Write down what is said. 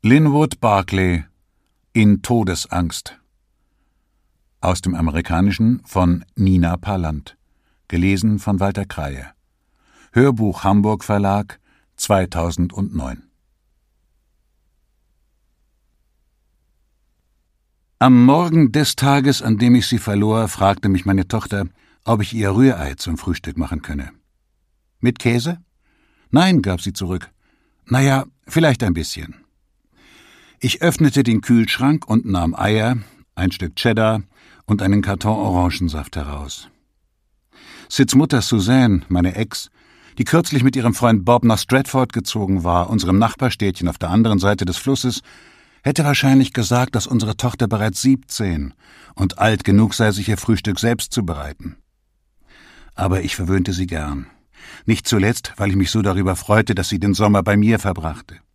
Linwood Barclay in Todesangst. Aus dem Amerikanischen von Nina Palland. Gelesen von Walter Kreie. Hörbuch Hamburg Verlag 2009. Am Morgen des Tages, an dem ich sie verlor, fragte mich meine Tochter, ob ich ihr Rührei zum Frühstück machen könne. »Mit Käse?« »Nein«, gab sie zurück. »Naja, vielleicht ein bisschen.« Ich öffnete den Kühlschrank und nahm Eier, ein Stück Cheddar und einen Karton Orangensaft heraus. Sids Mutter Suzanne, meine Ex, die kürzlich mit ihrem Freund Bob nach Stratford gezogen war, unserem Nachbarstädtchen auf der anderen Seite des Flusses, hätte wahrscheinlich gesagt, dass unsere Tochter bereits 17 und alt genug sei, sich ihr Frühstück selbst zu bereiten. Aber ich verwöhnte sie gern. Nicht zuletzt, weil ich mich so darüber freute, dass sie den Sommer bei mir verbrachte.